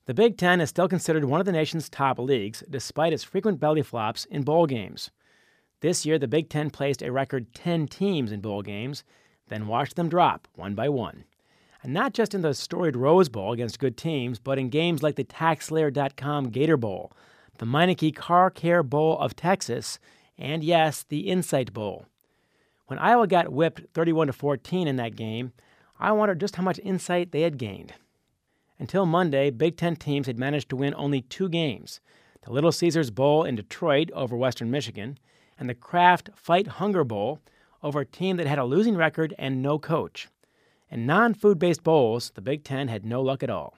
The Big Ten is still considered one of the nation's top leagues, despite its frequent belly flops in bowl games. This year, the Big Ten placed a record 10 teams in bowl games, then watched them drop one by one. And not just in the storied Rose Bowl against good teams, but in games like the TaxSlayer.com Gator Bowl, the Meineke Car Care Bowl of Texas, and yes, the Insight Bowl. When Iowa got whipped 31-14 in that game, I wondered just how much insight they had gained. Until Monday, Big Ten teams had managed to win only 2 games, the Little Caesars Bowl in Detroit over Western Michigan, and the Kraft Fight Hunger Bowl over a team that had a losing record and no coach. In non-food-based bowls, the Big Ten had no luck at all.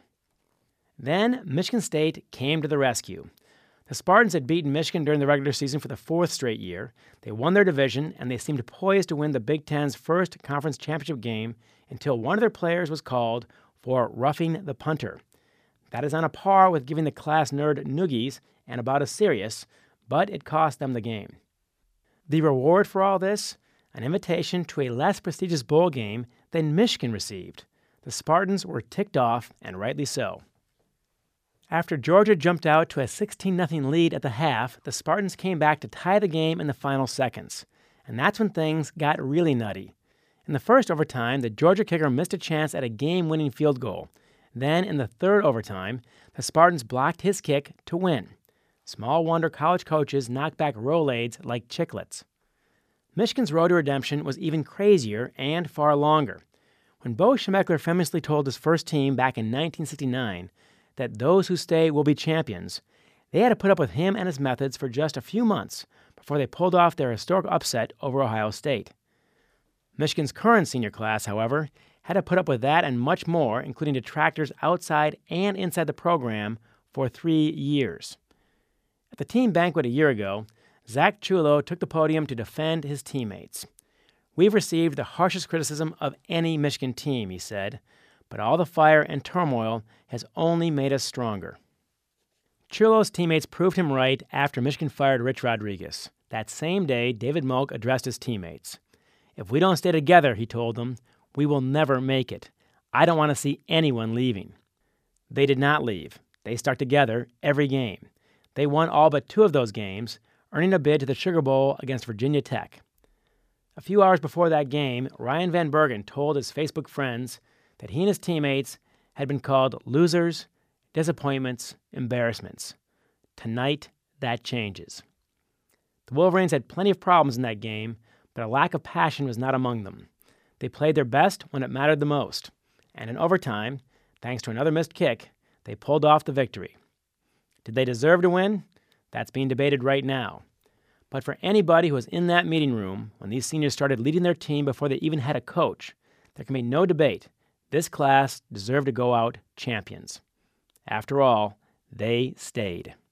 Then, Michigan State came to the rescue. The Spartans had beaten Michigan during the regular season for the 4th straight year. They won their division, and they seemed poised to win the Big Ten's first conference championship game until one of their players was called for roughing the punter. That is on a par with giving the class nerd noogies and about as serious, but it cost them the game. The reward for all this? An invitation to a less prestigious bowl game than Michigan received. The Spartans were ticked off, and rightly so. After Georgia jumped out to a 16-0 lead at the half, the Spartans came back to tie the game in the final seconds. And that's when things got really nutty. In the first overtime, the Georgia kicker missed a chance at a game-winning field goal. Then, in the third overtime, the Spartans blocked his kick to win. Small wonder college coaches knock back Rolaids like chiclets. Michigan's road to redemption was even crazier and far longer. When Bo Schembechler famously told his first team back in 1969 that those who stay will be champions, they had to put up with him and his methods for just a few months before they pulled off their historic upset over Ohio State. Michigan's current senior class, however, had to put up with that and much more, including detractors outside and inside the program, for 3 years. At the team banquet a year ago, Zach Chulo took the podium to defend his teammates. "We've received the harshest criticism of any Michigan team," he said, "but all the fire and turmoil has only made us stronger." Chulo's teammates proved him right after Michigan fired Rich Rodriguez. That same day, David Moak addressed his teammates. "If we don't stay together," he told them, "we will never make it. I don't want to see anyone leaving." They did not leave. They stuck together every game. They won all but 2 of those games, earning a bid to the Sugar Bowl against Virginia Tech. A few hours before that game, Ryan Van Bergen told his Facebook friends that he and his teammates had been called losers, disappointments, embarrassments. Tonight, that changes. The Wolverines had plenty of problems in that game, but a lack of passion was not among them. They played their best when it mattered the most, and in overtime, thanks to another missed kick, they pulled off the victory. Did they deserve to win? That's being debated right now. But for anybody who was in that meeting room when these seniors started leading their team before they even had a coach, there can be no debate. This class deserved to go out champions. After all, they stayed.